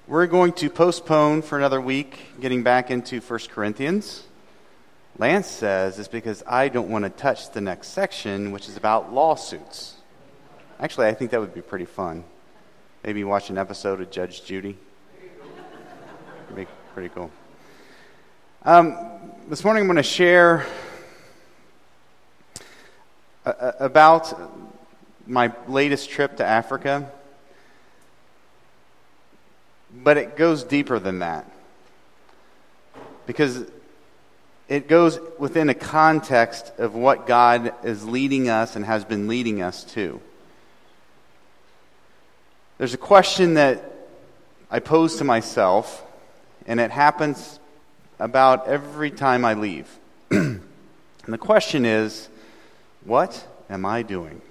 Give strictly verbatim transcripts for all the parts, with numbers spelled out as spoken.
We're going to postpone for another week getting back into First Corinthians. Lance says it's because I don't want to touch the next section, which is about lawsuits. Actually, I think that would be pretty fun. Maybe watch an episode of Judge Judy. It'd be pretty cool. Um, this morning I'm going to share a- a- about my latest trip to Africa. But it goes deeper than that, because it goes within a context of what God is leading us and has been leading us to. There's a question that I pose to myself, and it happens about every time I leave. And the question is, what am I doing?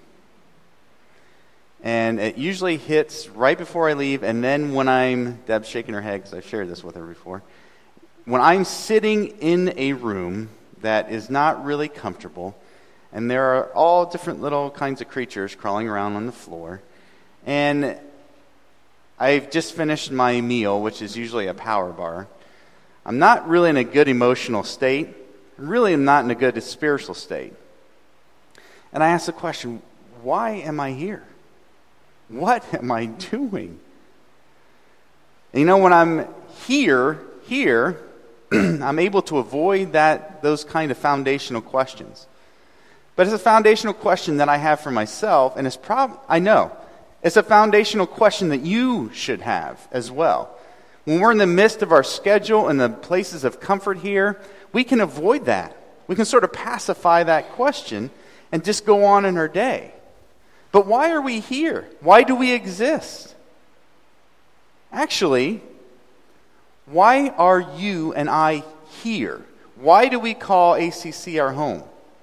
And it usually hits right before I leave, and then when I'm, Deb's shaking her head because I've shared this with her before, when I'm sitting in a room that is not really comfortable, and there are all different little kinds of creatures crawling around on the floor, and I've just finished my meal, which is usually a power bar. I'm not really in a good emotional state. I really am not in a good spiritual state. And I ask the question, why am I here? What am I doing? And you know, when I'm here, here, I'm able to avoid that those kind of foundational questions. But it's a foundational question that I have for myself, and it's prob- I know, it's a foundational question that you should have as well. When we're in the midst of our schedule and the places of comfort here, we can avoid that. We can sort of pacify that question and just go on in our day. But why are we here? Why do we exist? Actually, why are you and I here? Why do we call A C C our home?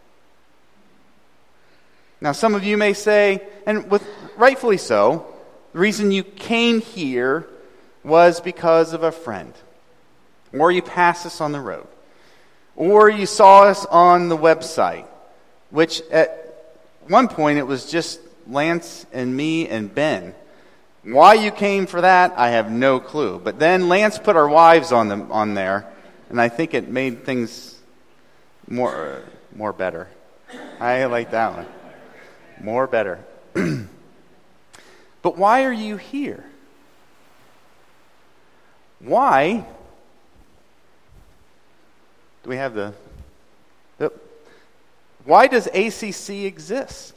Now, some of you may say, and with rightfully so, the reason you came here was because of a friend, or you passed us on the road, or you saw us on the website, which at one point it was just Lance and me and Ben. Why you came for that, I have no clue. But then Lance put our wives on them on there, and I think it made things more more better. I like that one. More better. But why are you here? Why do we have the yep. Why does A C C exist?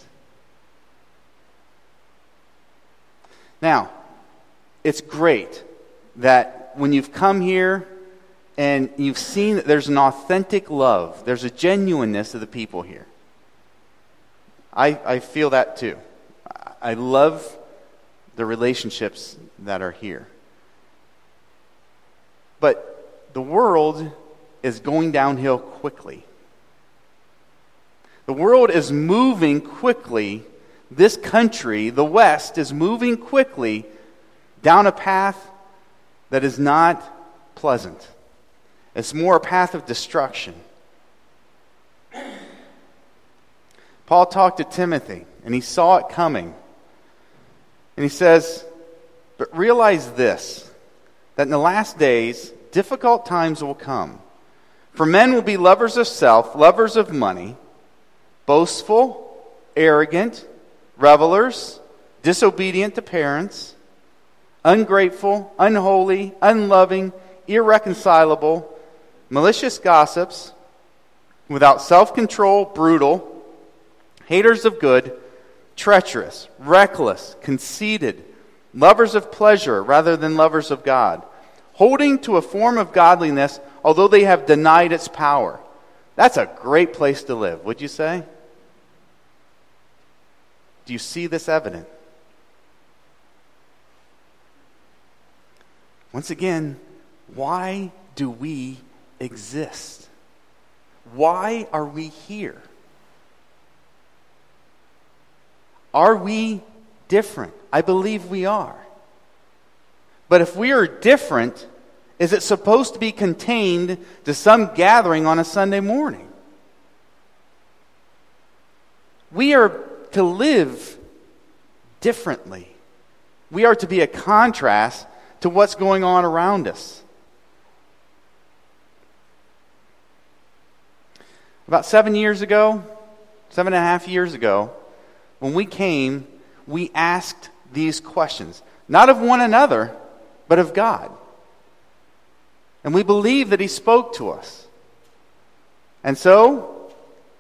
Now, it's great that when you've come here and you've seen that there's an authentic love, there's a genuineness of the people here. I, I feel that too. I love the relationships that are here. But the world is going downhill quickly. The world is moving quickly. This country, the West, is moving quickly down a path that is not pleasant. It's more a path of destruction. Paul talked to Timothy, and he saw it coming. And he says, but realize this, that in the last days, difficult times will come. For men will be lovers of self, lovers of money, boastful, arrogant, revelers, disobedient to parents, ungrateful, unholy, unloving, irreconcilable, malicious gossips, without self-control, brutal, haters of good, treacherous, reckless, conceited, lovers of pleasure rather than lovers of God, holding to a form of godliness, although they have denied its power. That's a great place to live, would you say? Do you see this evident? Once again, why do we exist? Why are we here? Are we different? I believe we are. But if we are different, is it supposed to be contained to some gathering on a Sunday morning? We are to live differently. We are to be a contrast to what's going on around us. About seven years ago, seven and a half years ago, when we came, we asked these questions, not of one another, but of God. And we believe that He spoke to us. And so,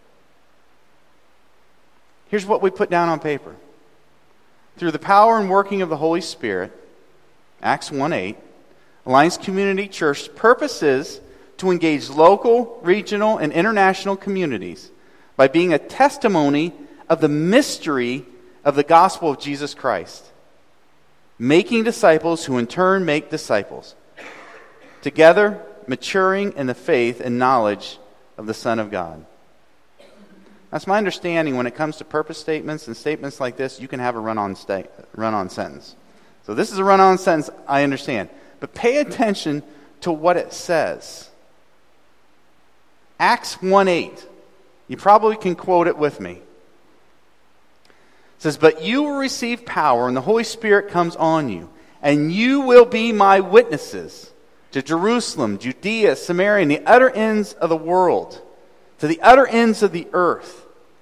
here's what we put down on paper. Through the power and working of the Holy Spirit, Acts one eight, Alliance Community Church purposes to engage local, regional, and international communities by being a testimony of the mystery of the gospel of Jesus Christ, making disciples who in turn make disciples, together maturing in the faith and knowledge of the Son of God. That's my understanding. When it comes to purpose statements and statements like this, you can have a run-on sta- run-on sentence. So this is a run-on sentence, I understand. But pay attention to what it says. Acts one eight. You probably can quote it with me. It says, "But you will receive power, and the Holy Spirit comes on you, and you will be my witnesses to Jerusalem, Judea, Samaria, and the utter ends of the world, to the utter ends of the earth."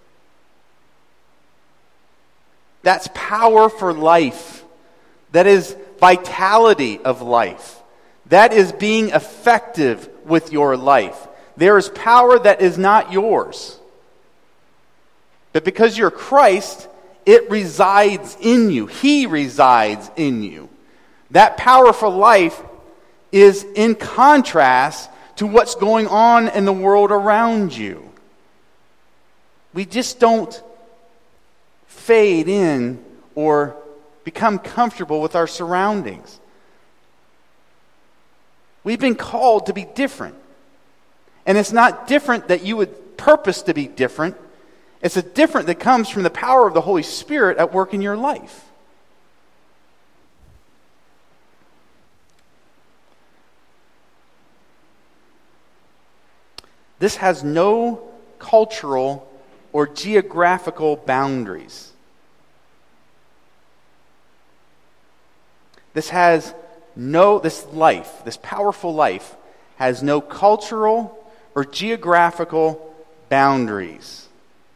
That's power for life. That is vitality of life. That is being effective with your life. There is power that is not yours. But because you're Christ, it resides in you. He resides in you. That power for life is in contrast to what's going on in the world around you. We just don't fade in or become comfortable with our surroundings. We've been called to be different. And it's not different that you would purpose to be different. It's a different that comes from the power of the Holy Spirit at work in your life. This has no cultural or geographical boundaries. This has no, this life, this powerful life, has no cultural or geographical boundaries.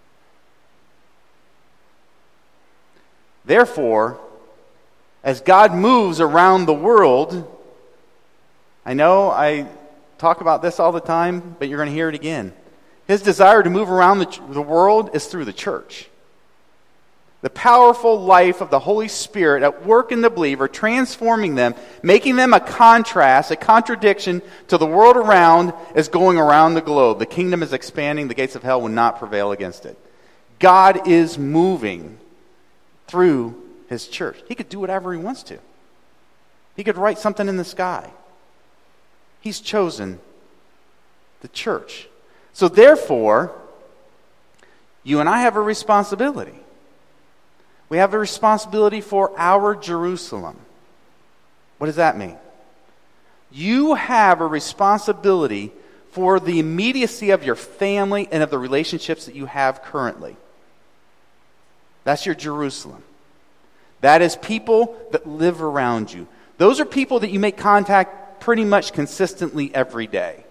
Therefore, as God moves around the world, I know I talk about this all the time, but you're going to hear it again. His desire to move around the, the world is through the church. The powerful life of the Holy Spirit at work in the believer, transforming them, making them a contrast, a contradiction to the world around, is going around the globe. The kingdom is expanding. The gates of hell will not prevail against it. God is moving through His church. He could do whatever He wants to. He could write something in the sky. He's chosen the church. So therefore, you and I have a responsibility. We have a responsibility for our Jerusalem. What does that mean? You have a responsibility for the immediacy of your family and of the relationships that you have currently. That's your Jerusalem. That is people that live around you. Those are people that you make contact pretty much consistently every day.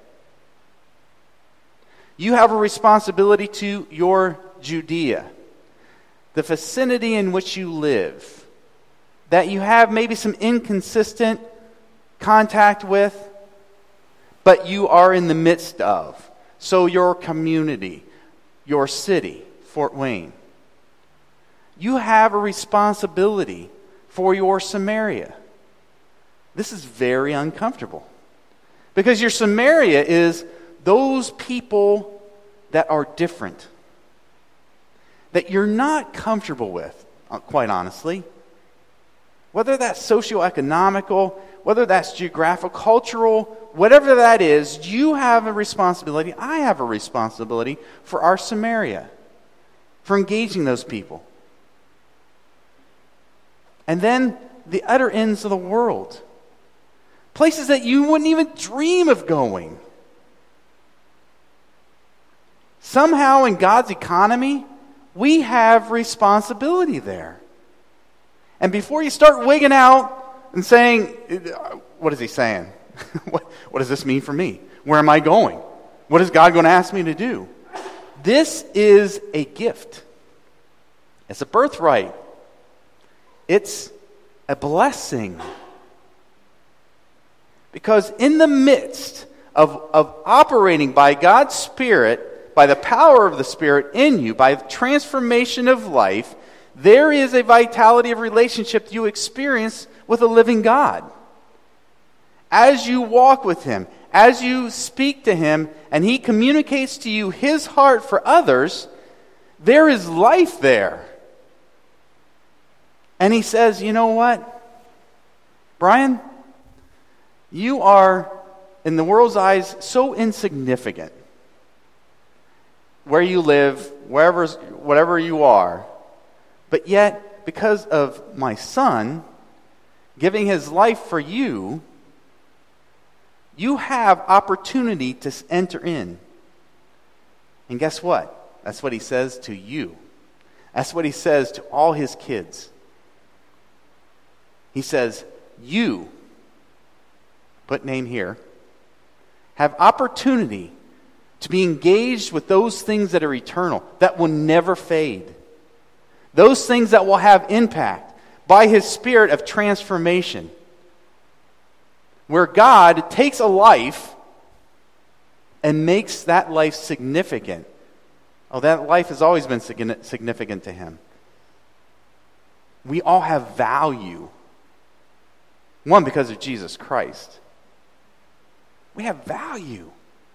You have a responsibility to your Judea, the vicinity in which you live, that you have maybe some inconsistent contact with, but you are in the midst of. So your community, your city, Fort Wayne. You have a responsibility for your Samaria. This is very uncomfortable. Because your Samaria is those people that are different, that you're not comfortable with, quite honestly. Whether that's socioeconomical, whether that's geographical, cultural, whatever that is, you have a responsibility, I have a responsibility for our Samaria, for engaging those people. And then the utter ends of the world. Places that you wouldn't even dream of going. Somehow in God's economy, we have responsibility there. And before you start wigging out and saying, what is he saying? what, what does this mean for me? Where am I going? What is God going to ask me to do? This is a gift. It's a birthright. It's a blessing. Because in the midst of, of operating by God's Spirit, by the power of the Spirit in you, by transformation of life, there is a vitality of relationship you experience with a living God. As you walk with Him, as you speak to Him, and He communicates to you His heart for others, there is life there. And He says, you know what? Brian, you are, in the world's eyes, so insignificant. Where you live, wherever, whatever you are. But yet, because of my Son giving His life for you, you have opportunity to enter in. And guess what? That's what He says to you. That's what He says to all His kids. He says, you, put name here, have opportunity to be engaged with those things that are eternal, that will never fade. Those things that will have impact by His Spirit of transformation. Where God takes a life and makes that life significant. Oh, that life has always been significant to Him. We all have value. One, because of Jesus Christ. We have value.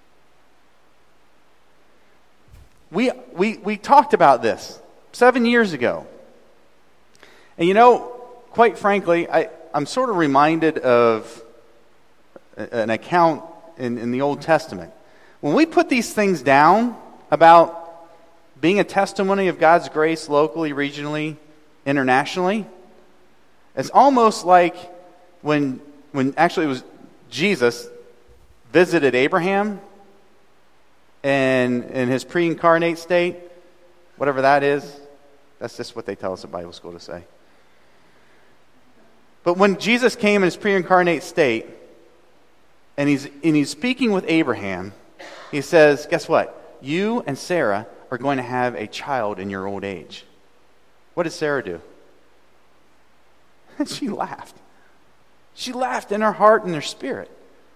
We, we, we talked about this seven years ago. And you know, quite frankly, I, I'm sort of reminded of an account in, in the Old Testament. When we put these things down about being a testimony of God's grace locally, regionally, internationally, it's almost like when, when actually it was Jesus visited Abraham and in his pre-incarnate state, whatever that is. That's just what they tell us at Bible school to say. But when Jesus came in his pre-incarnate state, and he's, and he's speaking with Abraham, he says, guess what? You and Sarah are going to have a child in your old age. What did Sarah do? She laughed. She laughed in her heart and her spirit.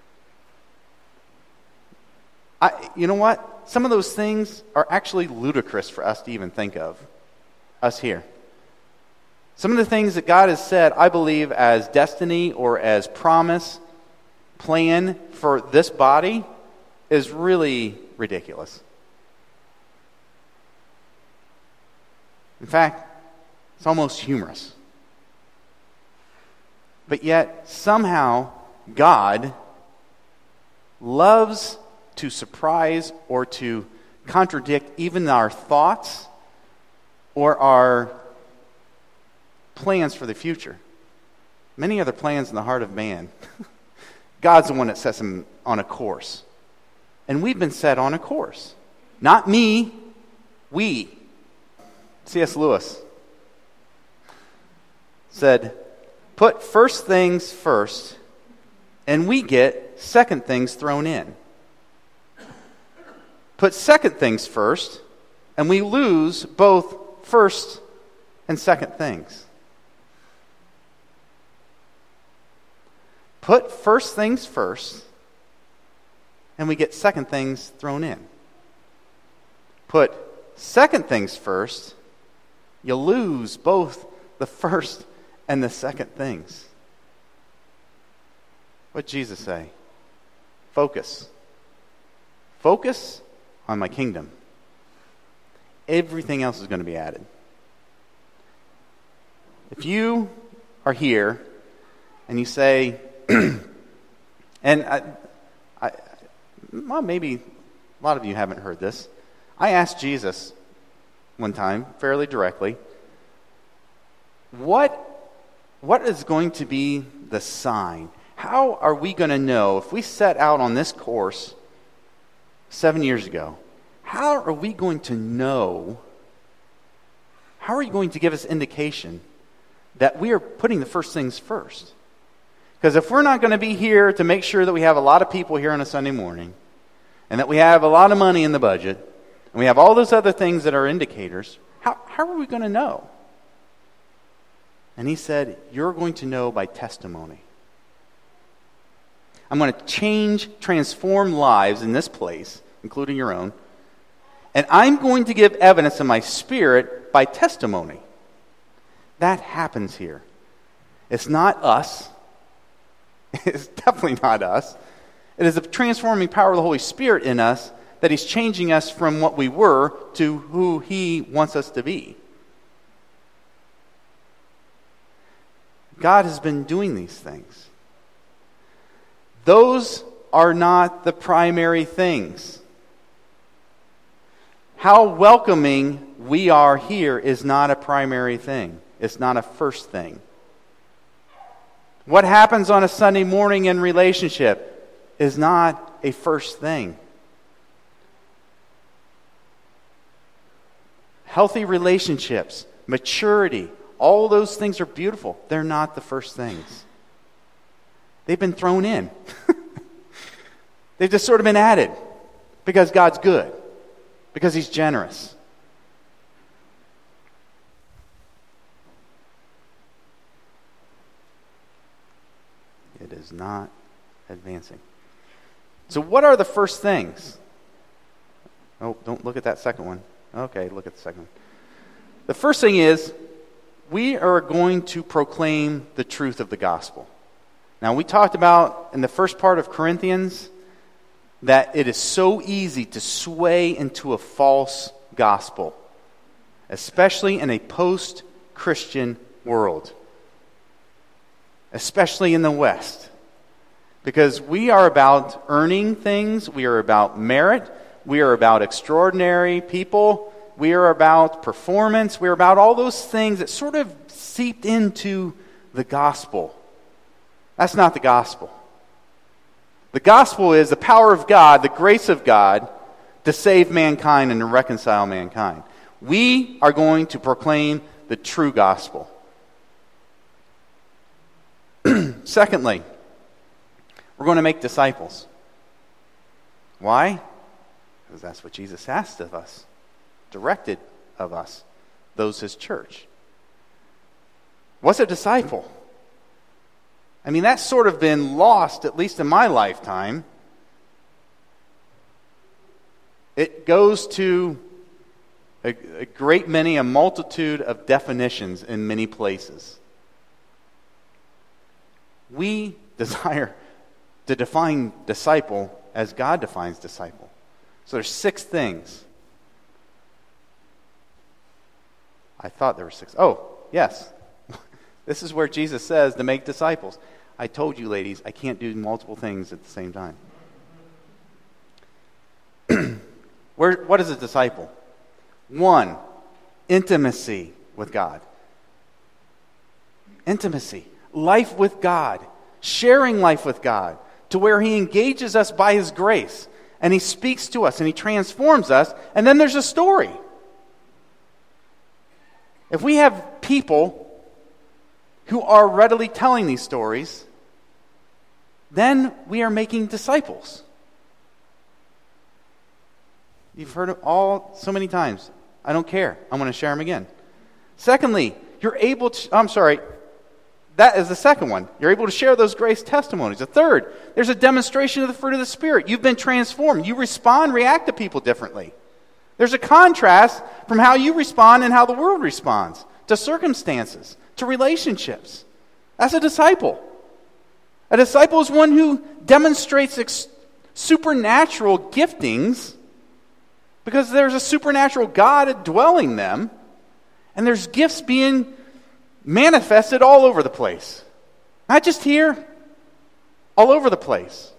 I, you know what? Some of those things are actually ludicrous for us to even think of, us here. Some of the things that God has said, I believe, as destiny or as promise, plan for this body is really ridiculous. In fact, it's almost humorous. But yet, somehow, God loves to surprise or to contradict even our thoughts or our plans for the future. Many other plans in the heart of man. God's the one that sets him on a course. And we've been set on a course. Not me, we. C S Lewis said, put first things first, and we get second things thrown in. Put second things first, and we lose both first and second things. Put first things first, and we get second things thrown in. Put second things first, you lose both the first and the second things. What did Jesus say? Focus. Focus on my kingdom. Everything else is going to be added. If you are here and you say, and I, I, well, maybe a lot of you haven't heard this. I asked Jesus one time, fairly directly, what, what is going to be the sign? How are we going to know if we set out on this course seven years ago? How are we going to know? How are you going to give us indication that we are putting the first things first? Because if we're not going to be here to make sure that we have a lot of people here on a Sunday morning, and that we have a lot of money in the budget, and we have all those other things that are indicators, how, how are we going to know? And he said, you're going to know by testimony. I'm going to change, transform lives in this place, including your own, and I'm going to give evidence in my spirit by testimony. That happens here. It's not us. It's definitely not us. It is the transforming power of the Holy Spirit in us that He's changing us from what we were to who He wants us to be. God has been doing these things. Those are not the primary things. How welcoming we are here is not a primary thing. It's not a first thing. What happens on a Sunday morning in relationship is not a first thing. Healthy relationships, maturity, all those things are beautiful. They're not the first things. They've been thrown in. They've just sort of been added because God's good, because He's generous. It is not advancing. So what are the first things? Oh, don't look at that second one. Okay, look at the second one. The first thing is, we are going to proclaim the truth of the gospel. Now, we talked about in the first part of Corinthians that it is so easy to sway into a false gospel, especially in a post-Christian world, especially in the West, because we are about earning things, we are about merit, we are about extraordinary people, we are about performance, we are about all those things that sort of seeped into the gospel. That's not the gospel. The gospel is the power of God, the grace of God, to save mankind and to reconcile mankind. We are going to proclaim the true gospel. Secondly, we're going to make disciples. Why? Because that's what Jesus asked of us, directed of us, those His church. What's a disciple? I mean, that's sort of been lost, at least in my lifetime. It goes to a, a great many, a multitude of definitions in many places. We desire to define disciple as God defines disciple. So there's six things. I thought there were six. Oh, yes. This is where Jesus says to make disciples. I told you, ladies, I can't do multiple things at the same time. Where, what is a disciple? One, intimacy with God. Intimacy. Life with God. Sharing life with God. To where He engages us by His grace. And He speaks to us and He transforms us. And then there's a story. If we have people who are readily telling these stories, then we are making disciples. You've heard it all so many times. I don't care. I'm going to share them again. Secondly, you're able to, I'm sorry, that is the second one. You're able to share those grace testimonies. The third, there's a demonstration of the fruit of the Spirit. You've been transformed. You respond, react to people differently. There's a contrast from how you respond and how the world responds to circumstances, to relationships. That's a disciple. A disciple is one who demonstrates ex- supernatural giftings because there's a supernatural God dwelling them, and there's gifts being manifested all over the place. Not just here, all over the place.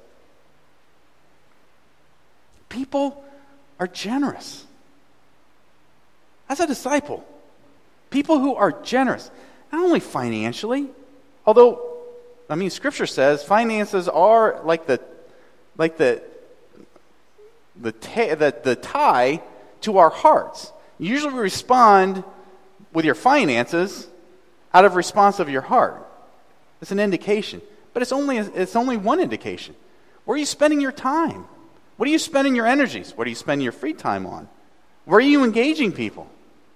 People are generous. That's a disciple. People who are generous, not only financially, although, I mean, Scripture says finances are like the, like the, the, ta- the, the tie to our hearts. You usually respond with your finances out of response of your heart. It's an indication. But But it's only, it's only one indication. Where are you spending your time? What are you spending your energies? What are you spending your free time on? Where are you engaging people?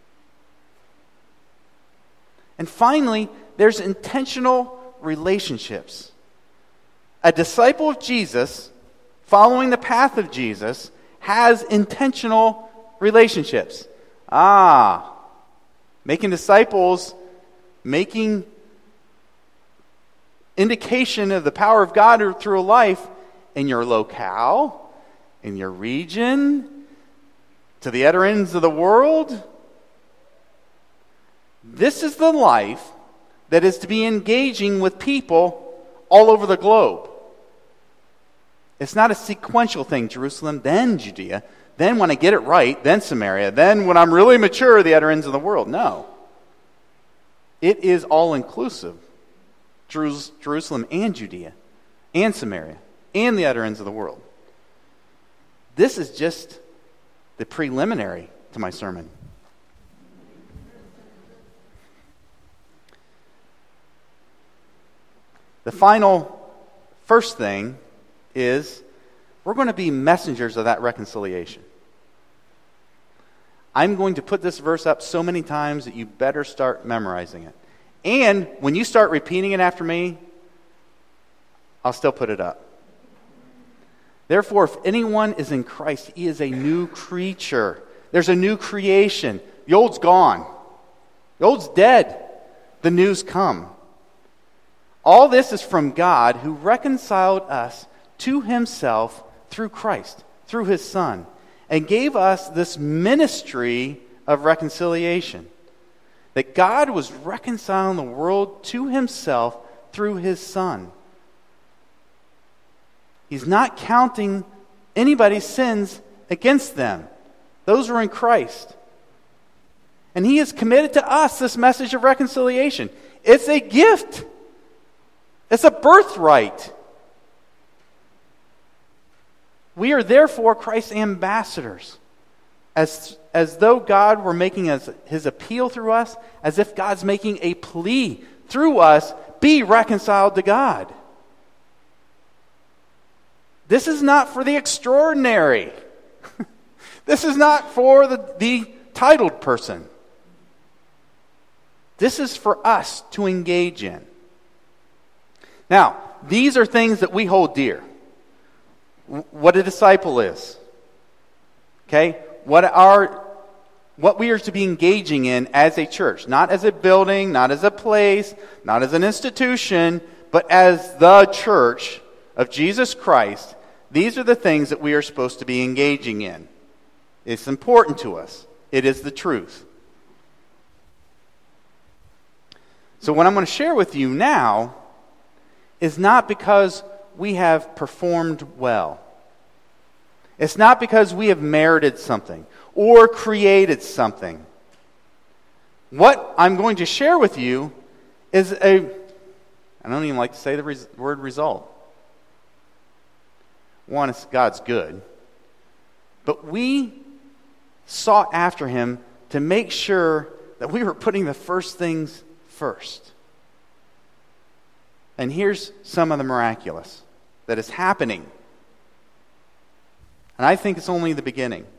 And finally, there's intentional relationships. A disciple of Jesus, following the path of Jesus, has intentional relationships. Ah, making disciples, making indication of the power of God through a life in your locale, in your region, to the utter ends of the world. This is the life that is to be engaging with people all over the globe. It's not a sequential thing, Jerusalem, then Judea, then when I get it right, then Samaria, then when I'm really mature, the utter ends of the world. No. It is all-inclusive. Jerusalem and Judea and Samaria and the utter ends of the world. This is just the preliminary to my sermon. The final first thing is we're going to be messengers of that reconciliation. I'm going to put this verse up so many times that you better start memorizing it. And when you start repeating it after me, I'll still put it up. Therefore, if anyone is in Christ, he is a new creature. There's a new creation. The old's gone. The old's dead. The new's come. All this is from God, who reconciled us to himself through Christ, through his Son, and gave us this ministry of reconciliation. That God was reconciling the world to himself through his Son. He's not counting anybody's sins against them. Those are in Christ. And he has committed to us this message of reconciliation. It's a gift. It's a birthright. We are therefore Christ's ambassadors. As, as though God were making his, his appeal through us, as if God's making a plea through us, be reconciled to God. This is not for the extraordinary. This is not for the, the titled person. This is for us to engage in. Now, these are things that we hold dear. What a disciple is. Okay? What are what we are to be engaging in as a church. Not as a building, not as a place, not as an institution, but as the church of Jesus Christ. These are the things that we are supposed to be engaging in. It's important to us. It is the truth. So what I'm going to share with you now is not because we have performed well. It's not because we have merited something or created something. What I'm going to share with you is a, I don't even like to say the res, word result. One, it's God's good. But we sought after him to make sure that we were putting the first things first. And here's some of the miraculous that is happening. And I think it's only the beginning.